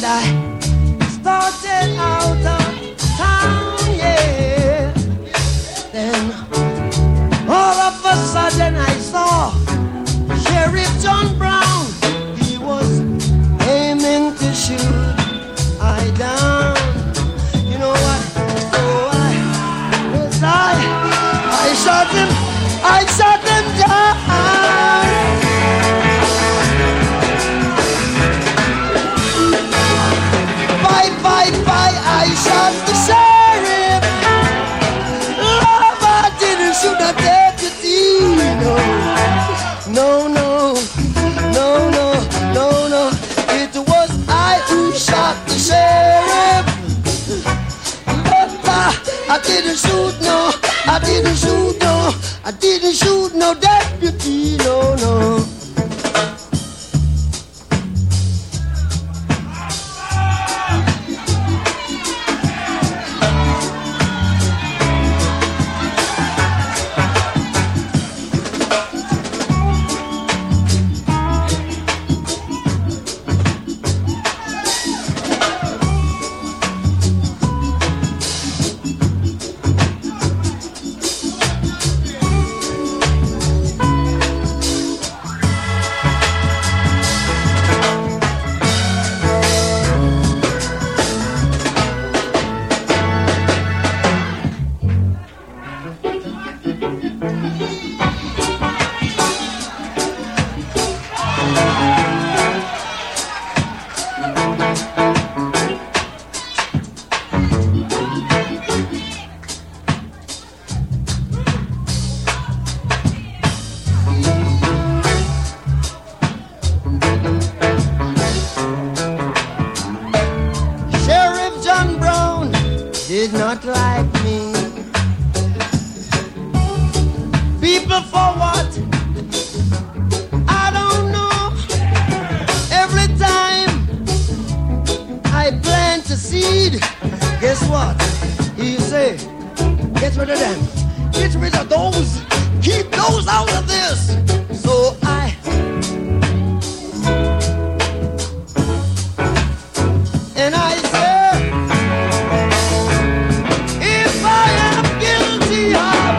And I started out of town, yeah. Then all of a sudden I saw Sheriff John Brown. He was aiming to shoot I down. You know what? So I shot him down. Bye, I shot the sheriff. Love, I didn't shoot the deputy. No. It was I who shot the sheriff. I didn't shoot no deputy, no. Did not like me. People for what? I don't know. Every time I plant a seed, guess what? He say, get rid of them. Get rid of those. Keep those out of this. So I say, if I am guilty of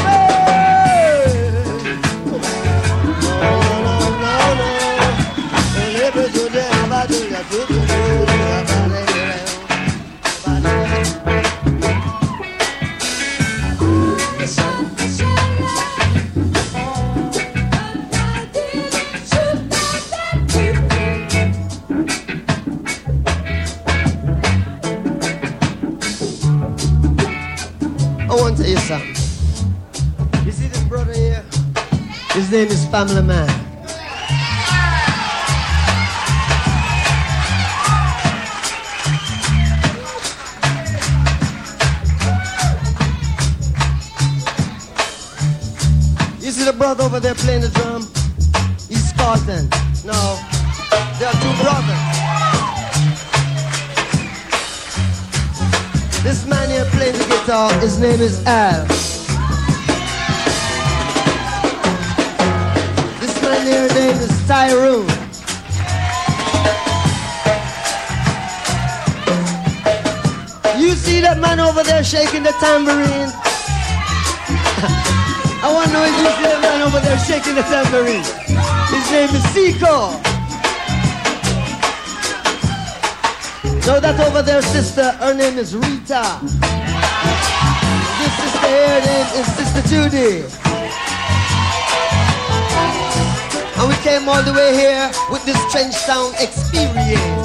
I want to tell you something. You see this brother here? His name is Family Man. You see the brother over there playing the drum? He's Spartan. No, there are two brothers. This man here playing the guitar, his name is Al. This man here, name is Tyrone. You see that man over there shaking the tambourine? I want to know if you see that man over there shaking the tambourine. His name is Seiko. So that over there, sister, her name is Rita. This sister here, her name is Sister Judy. And we came all the way here with this Trench Town experience.